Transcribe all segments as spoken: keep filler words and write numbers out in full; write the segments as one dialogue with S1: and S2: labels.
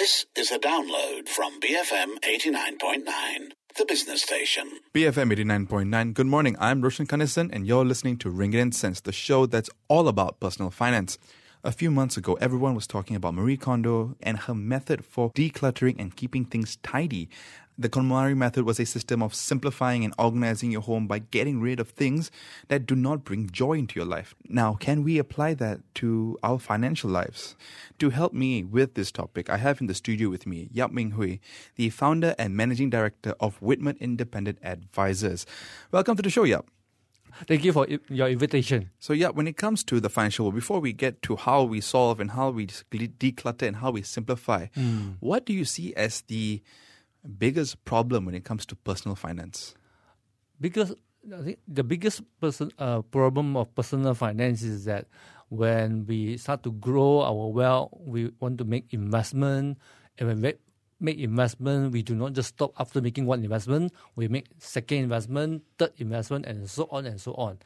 S1: This is a download from B F M eighty-nine point nine, the business station.
S2: B F M eighty-nine point nine. Good morning. I'm Roshan Kanesan, and you're listening to Ringgit and Cents, the show that's all about personal finance. A few months ago, everyone was talking about Marie Kondo and her method for decluttering and keeping things tidy. The KonMari method was a system of simplifying and organizing your home by getting rid of things that do not bring joy into your life. Now, can we apply that to our financial lives? To help me with this topic, I have in the studio with me Yap Ming Hui, the founder and managing director of Whitman Independent Advisors. Welcome to the show, Yap.
S3: Thank you for your invitation.
S2: So, yeah, when it comes to the financial world, before we get to how we solve and how we declutter and how we simplify, mm. what do you see as the biggest problem when it comes to personal finance?
S3: Because I think the biggest person, uh, problem of personal finance is that when we start to grow our wealth, we want to make investment, and when we make investment, we do not just stop after making one investment. We make second investment, third investment, and so on and so on.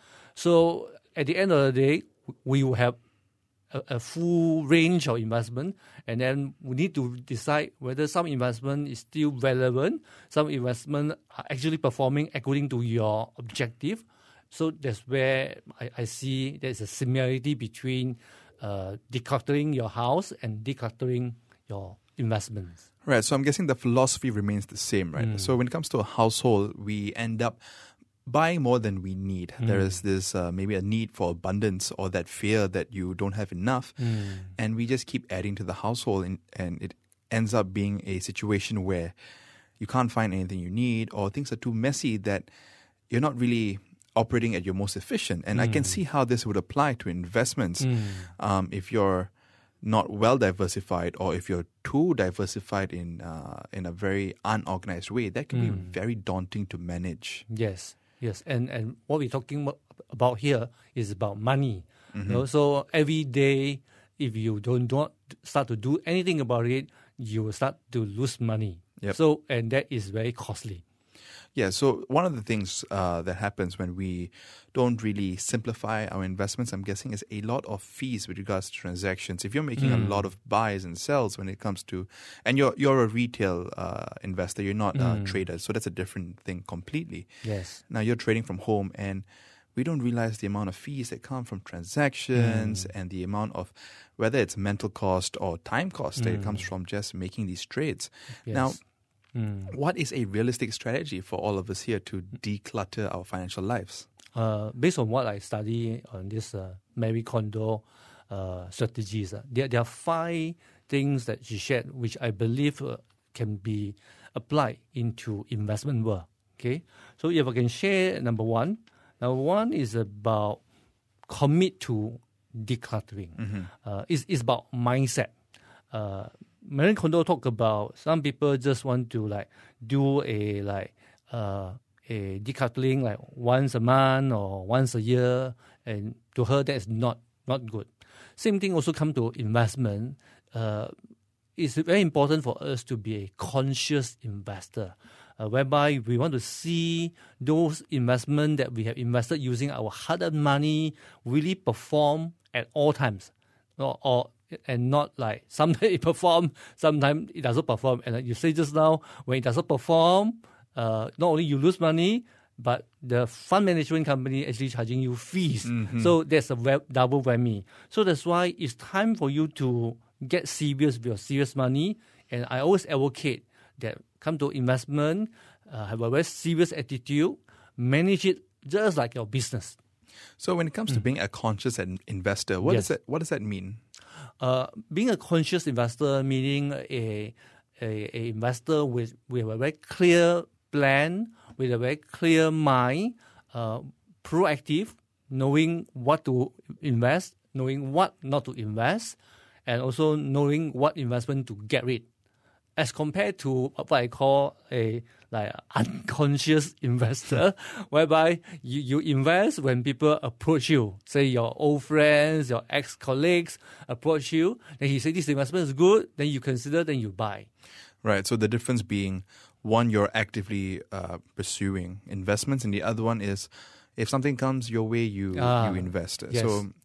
S3: So at the end of the day, we will have a, a full range of investment, and then we need to decide whether some investment is still relevant, some investment are actually performing according to your objective. So that's where I, I see there's a similarity between uh, decluttering your house and decluttering your investments.
S2: Right, so I'm guessing the philosophy remains the same, right? Mm. So when it comes to a household, we end up buying more than we need. Mm. There is this uh, maybe a need for abundance or that fear that you don't have enough. Mm. And we just keep adding to the household, and, and it ends up being a situation where you can't find anything you need, or things are too messy that you're not really operating at your most efficient. And mm. I can see how this would apply to investments. Mm. Um, if you're not well diversified, or if you're too diversified in uh, in a very unorganized way, that can mm. be very daunting to manage.
S3: Yes, yes, and and what we're talking about here is about money. Mm-hmm. You know? So every day, if you don't not start to do anything about it, you will start to lose money. Yep. So and that is very costly.
S2: Yeah, so one of the things uh, that happens when we don't really simplify our investments, I'm guessing, is a lot of fees with regards to transactions. If you're making mm. a lot of buys and sells when it comes to, and you're you're a retail uh, investor, you're not mm. a trader, so that's a different thing completely.
S3: Yes.
S2: Now you're trading from home, and we don't realize the amount of fees that come from transactions mm. and the amount of, whether it's mental cost or time cost, mm. that comes from just making these trades.
S3: Yes.
S2: Now,
S3: Mm.
S2: what is a realistic strategy for all of us here to declutter our financial lives?
S3: Uh, based on what I study on this uh, Marie Kondo uh, strategies, uh, there, there are five things that she shared, which I believe uh, can be applied into investment world. Okay, so if I can share number one, number one is about commit to decluttering. Mm-hmm. Uh, it's, it's about mindset. Uh, Marie Kondo talk about some people just want to like do a like uh, a decluttering like once a month or once a year, and to her that is not not good. Same thing also come to investment. Uh, it's very important for us to be a conscious investor, uh, whereby we want to see those investments that we have invested using our hard-earned money really perform at all times, or, or and not like sometimes it perform, sometimes it doesn't perform. And like you say just now, when it doesn't perform, uh, not only you lose money, but the fund management company actually charging you fees. Mm-hmm. So there's a web, double whammy. So that's why it's time for you to get serious with your serious money. And I always advocate that come to investment, uh, have a very serious attitude, manage it just like your business.
S2: So when it comes mm. to being a conscious investor, what, yes. does that, what does that mean?
S3: Uh, being a conscious investor, meaning a, a, a investor with, with a very clear plan, with a very clear mind, uh, proactive, knowing what to invest, knowing what not to invest, and also knowing what investment to get rid. As compared to what I call a like unconscious investor, whereby you, you invest when people approach you, say your old friends, your ex-colleagues approach you, then he say this investment is good, then you consider, then you buy.
S2: Right, so the difference being, one, you're actively uh, pursuing investments, and the other one is if something comes your way, you, ah, you invest.
S3: Yes.
S2: So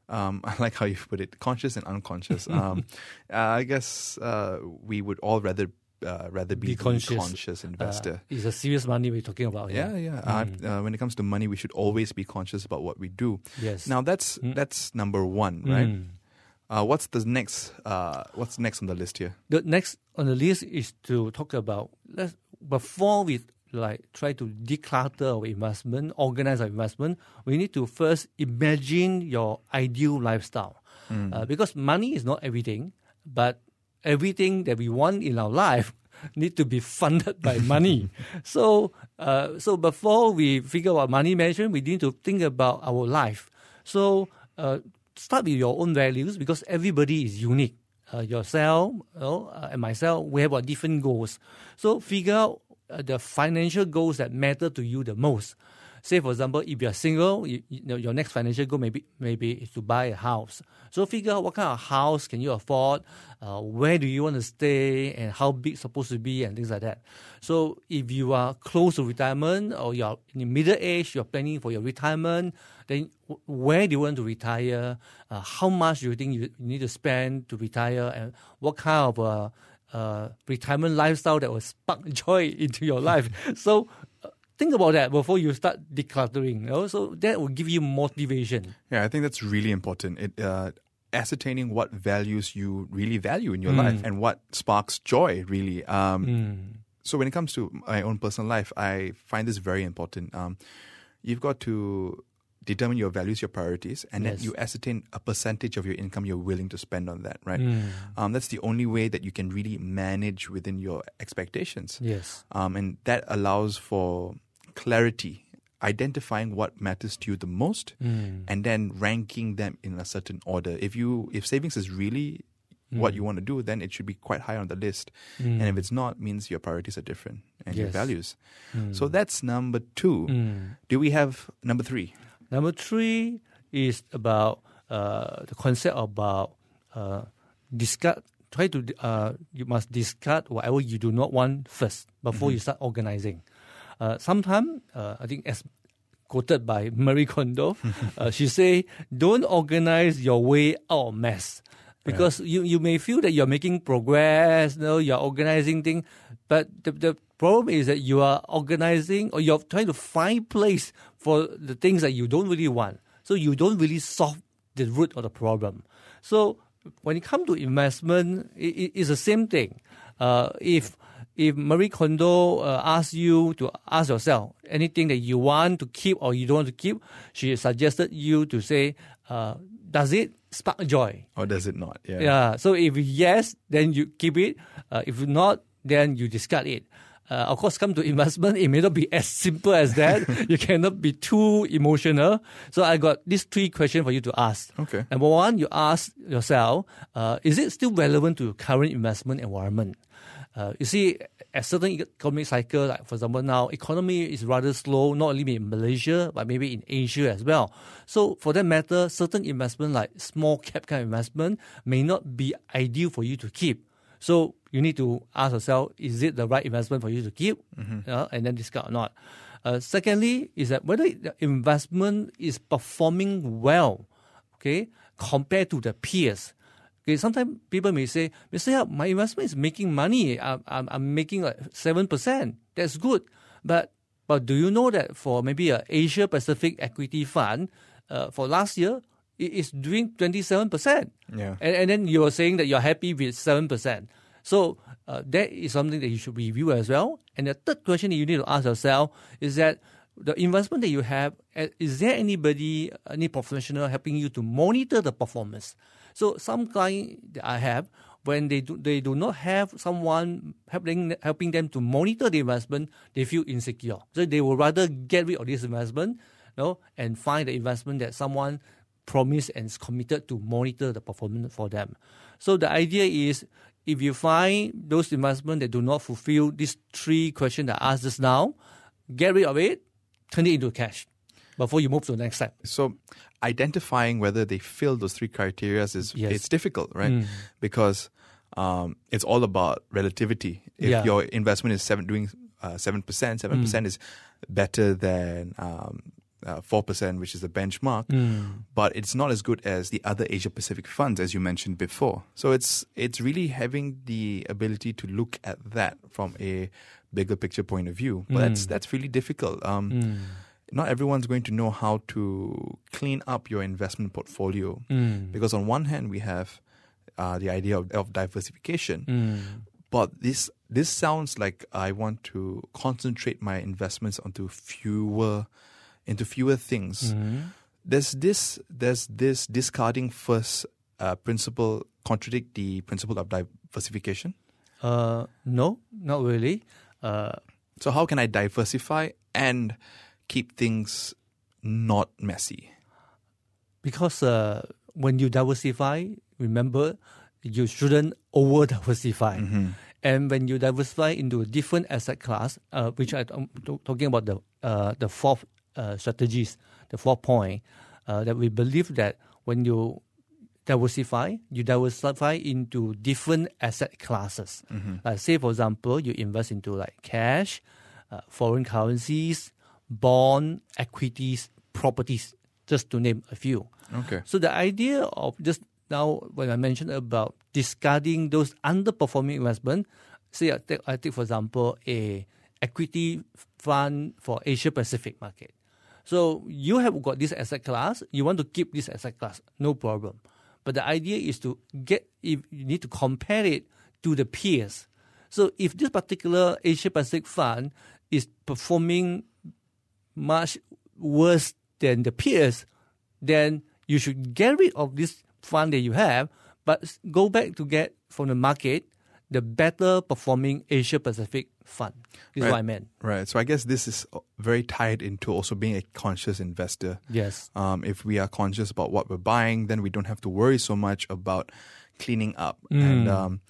S2: Um, I like how you put it, conscious and unconscious. Um, uh, I guess uh, we would all rather uh, rather be,
S3: Be
S2: the
S3: conscious.
S2: conscious investor.
S3: Uh, it's a serious money we're talking about.
S2: Yeah, yeah. Uh, uh, when it comes to money, we should always be conscious about what we do.
S3: Yes.
S2: Now that's
S3: Mm.
S2: that's number one, right?
S3: Mm.
S2: Uh, what's the next? Uh, what's next on the list here?
S3: The next on the list is to talk about, let's, before we like try to declutter our investment, organize our investment, we need to first imagine your ideal lifestyle.
S2: Mm.
S3: Uh, because money is not everything, but everything that we want in our life need to be funded by money. so, uh, so before we figure out money management, we need to think about our life. So, uh, start with your own values, because everybody is unique. Uh, yourself, you know, uh, and myself, we have uh, different goals. So figure out uh, the financial goals that matter to you the most. Say, for example, if you're single, you, you know, your next financial goal maybe maybe is to buy a house. So figure out what kind of house can you afford, uh, where do you want to stay, and how big it's supposed to be, and things like that. So if you are close to retirement, or you're in the middle age, you're planning for your retirement, then w- where do you want to retire? Uh, how much do you think you, you need to spend to retire, and what kind of uh, uh, retirement lifestyle that will spark joy into your life? So uh, think about that before you start decluttering. You know? So that will give you motivation.
S2: Yeah, I think that's really important. It uh, ascertaining what values you really value in your
S3: Mm.
S2: life and what sparks joy, really. Um,
S3: Mm.
S2: So when it comes to my own personal life, I find this very important. Um, you've got to determine your values, your priorities, and
S3: Yes.
S2: then you ascertain a percentage of your income you're willing to spend on that, right?
S3: Mm.
S2: Um, that's the only way that you can really manage within your expectations.
S3: Yes.
S2: Um, and that allows for clarity, identifying what matters to you the most,
S3: Mm.
S2: and then ranking them in a certain order. If you if savings is really what you want to do, then it should be quite high on the list.
S3: Mm.
S2: And if it's not, means your priorities are different and your
S3: Yes.
S2: values.
S3: Mm.
S2: So that's number two.
S3: Mm.
S2: Do we have number three?
S3: Number three is about uh, the concept about uh, discard. Try to uh, you must discard whatever you do not want first before
S2: Mm-hmm.
S3: you start organizing. Uh, Sometimes uh, I think as quoted by Marie Kondo, uh, she say, "Don't organize your way out of mess." Because you, you may feel that you're making progress, you know, you're organizing things, but the, the problem is that you are organizing, or you're trying to find place for the things that you don't really want. So you don't really solve the root of the problem. So when it comes to investment, it, it, it's the same thing. Uh, if if Marie Kondo uh, asks you to ask yourself anything that you want to keep or you don't want to keep, she suggested you to say, uh, does it spark joy?
S2: Or does it not? Yeah.
S3: Yeah. So if yes, then you keep it. Uh, if not, then you discard it. Uh, of course, come to investment, it may not be as simple as that. You cannot be too emotional. So I got these three questions for you to ask.
S2: Okay.
S3: Number one, you ask yourself, uh, is it still relevant to current investment environment? Uh, you see, a certain economic cycle, like for example now, economy is rather slow, not only in Malaysia, but maybe in Asia as well. So for that matter, certain investment like small cap kind of investment may not be ideal for you to keep. So you need to ask yourself, is it the right investment for you to keep? Mm-hmm. Uh, and then discard or not. Uh, secondly, is that whether the investment is performing well, okay, compared to the peers. Okay, sometimes people may say, Mister Yap, my investment is making money. I'm, I'm, I'm making like seven percent. That's good. But but do you know that for maybe a Asia Pacific equity fund, uh, for last year, it is doing twenty-seven percent.
S2: Yeah.
S3: And, and then you're saying that you're happy with seven percent. So uh, that is something that you should review as well. And the third question that you need to ask yourself is that the investment that you have, is there anybody, any professional helping you to monitor the performance? So some clients that I have, when they do they do not have someone helping helping them to monitor the investment, they feel insecure. So they will rather get rid of this investment, you know, and find the investment that someone promised and is committed to monitor the performance for them. So the idea is, if you find those investments that do not fulfill these three questions that I asked just now, get rid of it, turn it into cash before you move to the next step.
S2: So identifying whether they fill those three criteria is
S3: Yes.
S2: it's difficult, right?
S3: Mm.
S2: Because um, it's all about relativity. If
S3: Yeah.
S2: your investment is seven, doing uh, seven percent, seven percent
S3: Mm.
S2: is better than um, uh, four percent, which is the benchmark,
S3: Mm.
S2: but it's not as good as the other Asia Pacific funds, as you mentioned before. So it's it's really having the ability to look at that from a bigger picture point of view. But
S3: Mm.
S2: that's that's really difficult. Um,
S3: Mm.
S2: Not everyone's going to know how to clean up your investment portfolio,
S3: Mm.
S2: because on one hand we have uh, the idea of, of diversification,
S3: Mm.
S2: but this this sounds like I want to concentrate my investments onto fewer into fewer things.
S3: Mm.
S2: There's this there's this discarding first uh, principle contradict the principle of diversification?
S3: Uh, no, not really. Uh,
S2: So how can I diversify and keep things not messy?
S3: because uh, when you diversify, remember, you shouldn't over diversify. And when you diversify into a different asset class, uh, which I'm t- talking about the uh, the fourth uh, strategies, the fourth point, uh, that we believe that when you diversify, you diversify into different asset classes. Like say, for example, you invest into like cash, uh, foreign currencies, bond, equities, properties, just to name a few.
S2: Okay.
S3: So the idea of just now, when I mentioned about discarding those underperforming investment, say I take, I take for example a equity fund for Asia Pacific market. So you have got this asset class, you want to keep this asset class, no problem. But the idea is to get, if you need to compare it to the peers. So if this particular Asia Pacific fund is performing much worse than the peers, then you should get rid of this fund that you have, but go back to get from the market the better performing Asia Pacific fund. This is
S2: Right.
S3: what I meant.
S2: Right. So I guess this is very tied into also being a conscious investor.
S3: Yes.
S2: Um, if we are conscious about what we're buying, then we don't have to worry so much about cleaning up. And um,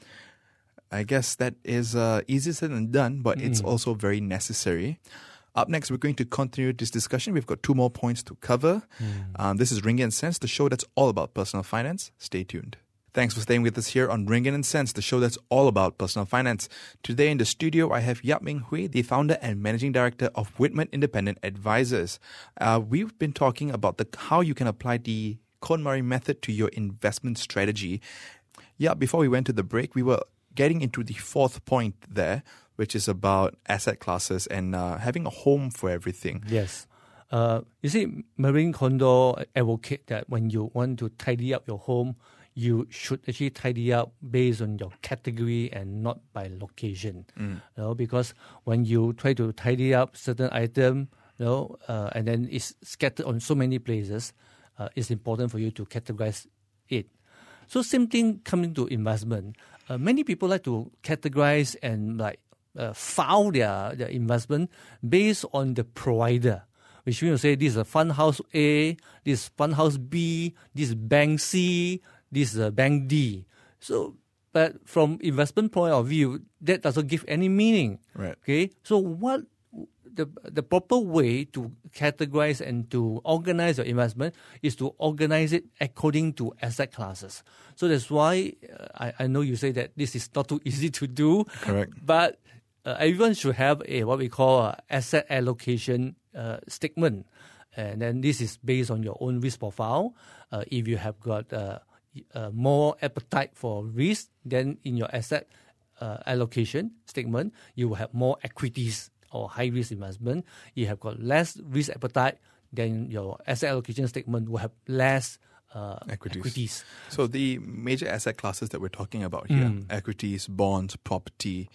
S2: I guess that is uh, easier said than done, but it's also very necessary. Up next, we're going to continue this discussion. We've got two more points to cover. Um, this is Ringgit and Cents, the show that's all about personal finance. Stay tuned. Thanks for staying with us here on Ringgit and Cents, the show that's all about personal finance. Today in the studio, I have Yap Ming Hui, the founder and managing director of Whitman Independent Advisors. Uh, we've been talking about the how you can apply the KonMari method to your investment strategy. Yeah, before we went to the break, we were getting into the fourth point there, which is about asset classes and uh, having a home for everything.
S3: Yes. Uh, you see, Marie Kondo advocate that when you want to tidy up your home, you should actually tidy up based on your category and not by location. You know, because when you try to tidy up certain item, you know, uh, and then it's scattered on so many places, uh, it's important for you to categorize it. So same thing coming to investment. Uh, many people like to categorize and like uh, file their, their investment based on the provider. Which means to say this is a fund house A, this is fund house B, this is bank C, this is a bank D. So, but from investment point of view, that doesn't give any meaning.
S2: Right.
S3: Okay. So what the the proper way to categorize and to organize your investment is to organize it according to asset classes. So that's why uh, I, I know you say that this is not too easy to do.
S2: Correct.
S3: But uh, everyone should have a what we call a asset allocation uh, statement. And then this is based on your own risk profile. Uh, if you have got uh, uh, more appetite for risk, then in your asset uh, allocation statement, you will have more equities or high-risk investment. You have got less risk appetite, then your asset allocation statement will have less uh,
S2: Equities.
S3: equities.
S2: So the major asset classes that we're talking about here, equities, bonds, property,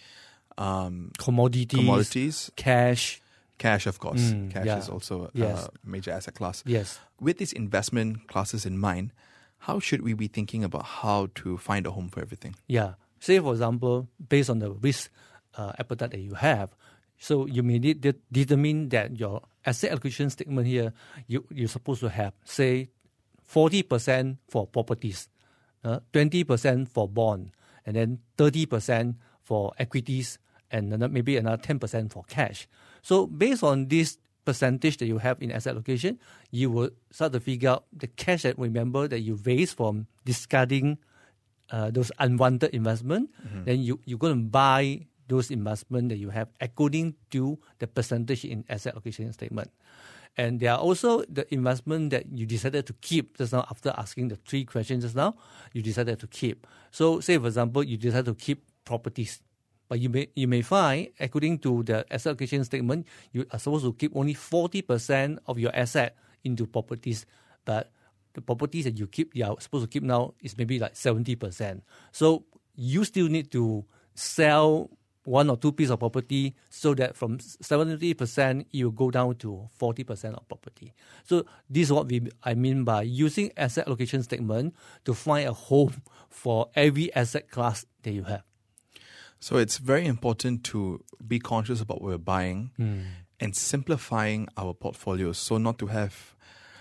S2: um,
S3: Commodities,
S2: commodities,
S3: cash.
S2: cash, of course.
S3: Mm,
S2: cash
S3: yeah.
S2: is also
S3: Yes.
S2: a major asset class.
S3: Yes.
S2: With these investment classes in mind, how should we be thinking about how to find a home for everything?
S3: Yeah. Say, for example, based on the risk uh, appetite that you have, so you may de- de- determine that your asset allocation statement here, you, you're supposed to have, say, forty percent for properties, uh, twenty percent for bond, and then thirty percent for equities, and another, maybe another ten percent for cash. So based on this percentage that you have in asset allocation, you will start to figure out the cash that, remember, that you raised from discarding uh, those unwanted investment. Then you, you're going to buy those investment that you have according to the percentage in asset allocation statement. And there are also the investment that you decided to keep just now after asking the three questions just now, you decided to keep. So say, for example, you decided to keep properties. But you may you may find, according to the asset allocation statement, you are supposed to keep only forty percent of your asset into properties. But the properties that you keep, you are supposed to keep now is maybe like seventy percent. So you still need to sell one or two pieces of property so that from seventy percent, you go down to forty percent of property. So this is what we I mean by using asset allocation statement to find a home for every asset class that you have.
S2: So it's very important to be conscious about what we're buying
S3: mm.
S2: and simplifying our portfolios so not to have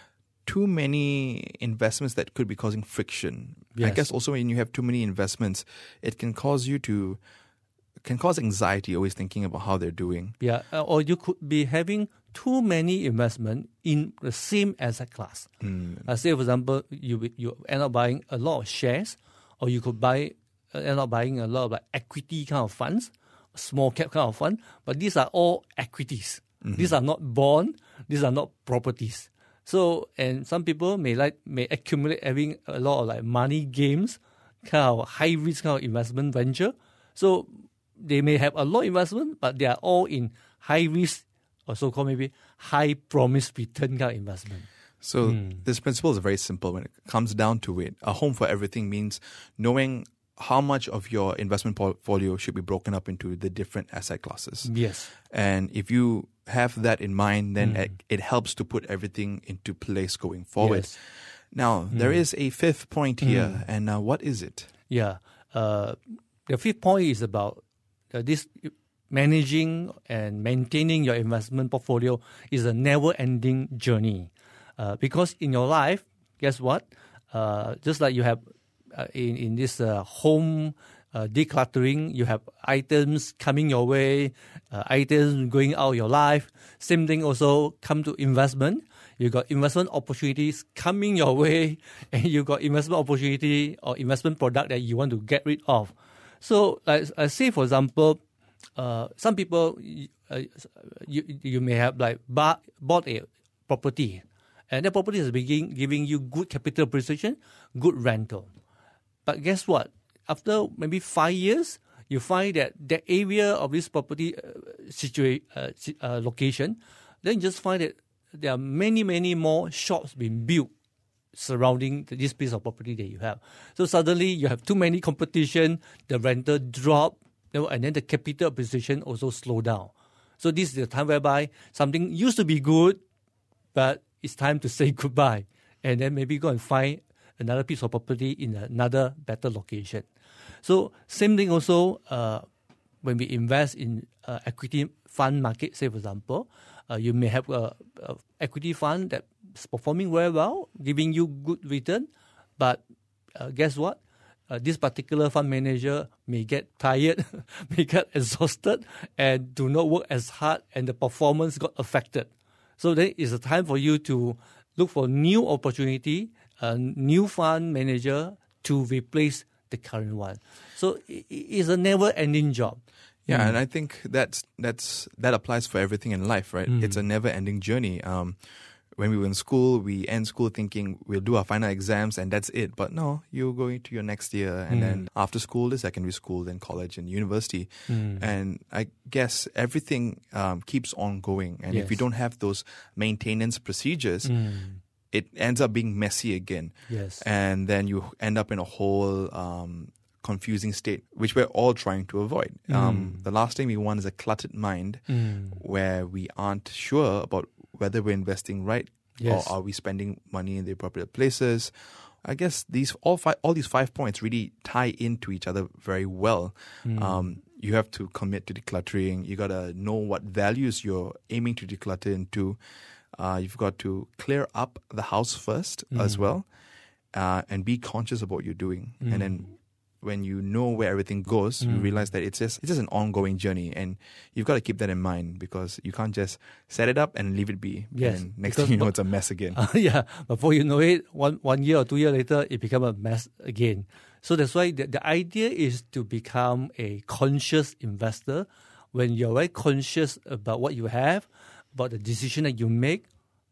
S2: too many investments that could be causing friction.
S3: Yes.
S2: I guess also when you have too many investments, it can cause you to, can cause anxiety always thinking about how they're doing.
S3: Yeah, or you could be having too many investment in the same asset class.
S2: Mm.
S3: Uh, say, for example, you you end up buying a lot of shares, or you could buy uh, end up buying a lot of like equity kind of funds, small cap kind of fund. But these are all equities. Mm-hmm. These are not bond. These are not properties. So, and some people may like may accumulate having a lot of like money games, kind of high risk kind of investment venture. So they may have a lot of investment, but they are all in high risk or so-called maybe high promise return kind of investment.
S2: So
S3: mm.
S2: this principle is very simple when it comes down to it. A home for everything means knowing how much of your investment portfolio should be broken up into the different asset classes.
S3: Yes.
S2: And if you have that in mind, then
S3: mm.
S2: it, it helps to put everything into place going forward.
S3: Yes.
S2: Now, mm. there is a fifth point here, mm. and uh, what is it?
S3: Yeah. Uh, the fifth point is about uh, this managing and maintaining your investment portfolio is a never-ending journey. Uh, because in your life, guess what? Uh, just like you have uh, in, in this uh, home uh, decluttering, you have items coming your way, uh, items going out of your life. Same thing also come to investment. You got investment opportunities coming your way, and you got investment opportunity or investment product that you want to get rid of. So, like, uh, say for example, uh, some people uh, you you may have like bought, bought a property, and that property is begin giving you good capital appreciation, good rental. But guess what? After maybe five years, you find that the area of this property uh, situa- uh, uh, location, then you just find that there are many, many more shops being built surrounding this piece of property that you have. So suddenly you have too many competition, the rental drop, and then the capital appreciation also slow down. So this is the time whereby something used to be good, but it's time to say goodbye, and then maybe go and find another piece of property in another better location. So same thing also uh, when we invest in uh, equity fund market, say for example, uh, you may have a, a equity fund that's performing very well, giving you good return, but uh, guess what? Uh, this particular fund manager may get tired, may get exhausted, and do not work as hard, and the performance got affected. So then it's a time for you to look for new opportunity, a new fund manager to replace the current one. So it's a never-ending job.
S2: Yeah,
S3: mm.
S2: and I think that's that's that applies for everything in life, right?
S3: Mm.
S2: It's a never-ending journey. Um, when we were in school, we end school thinking we'll do our final exams and that's it. But no, you're going to your next year, and
S3: mm.
S2: then after school, the secondary school, then college and university.
S3: Mm.
S2: And I guess everything um, keeps on going. And
S3: yes.
S2: if you don't have those maintenance procedures,
S3: mm.
S2: it ends up being messy again.
S3: Yes.
S2: And then you end up in a whole um, confusing state, which we're all trying to avoid.
S3: Mm.
S2: Um, the last thing we want is a cluttered mind
S3: mm.
S2: where we aren't sure about whether we're investing right,
S3: yes.
S2: or are we spending money in the appropriate places. I guess these all five, all these five points really tie into each other very well.
S3: Mm.
S2: Um, you have to commit to decluttering. You got to know what values you're aiming to declutter into. Uh, you've got to clear up the house first
S3: mm.
S2: as well, uh, and be conscious about what you're doing.
S3: Mm.
S2: And then when you know where everything goes, mm. you realize that it's just it's just an ongoing journey, and you've got to keep that in mind because you can't just set it up and leave it be.
S3: Yes,
S2: and next thing you know, it's a mess again.
S3: Uh, yeah, before you know it, one one year or two years later, it becomes a mess again. So that's why the, the idea is to become a conscious investor. When you're very conscious about what you have, about the decision that you make,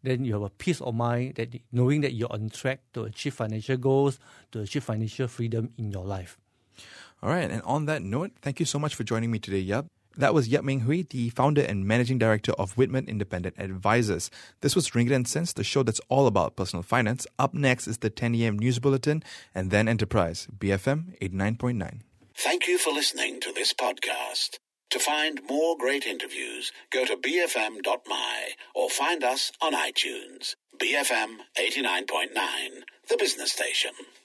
S3: then you have a peace of mind that knowing that you're on track to achieve financial goals, to achieve financial freedom in your life.
S2: All right, and on that note, thank you so much for joining me today, Yap. That was Yap Meng Hui, the founder and managing director of Whitman Independent Advisors. This was Ringgit and Cents, the show that's all about personal finance. Up next is the ten a.m. News Bulletin, and then Enterprise, B F M eighty-nine point nine.
S1: Thank you for listening to this podcast. To find more great interviews, go to b f m dot m y or find us on iTunes. B F M eighty-nine point nine, the business station.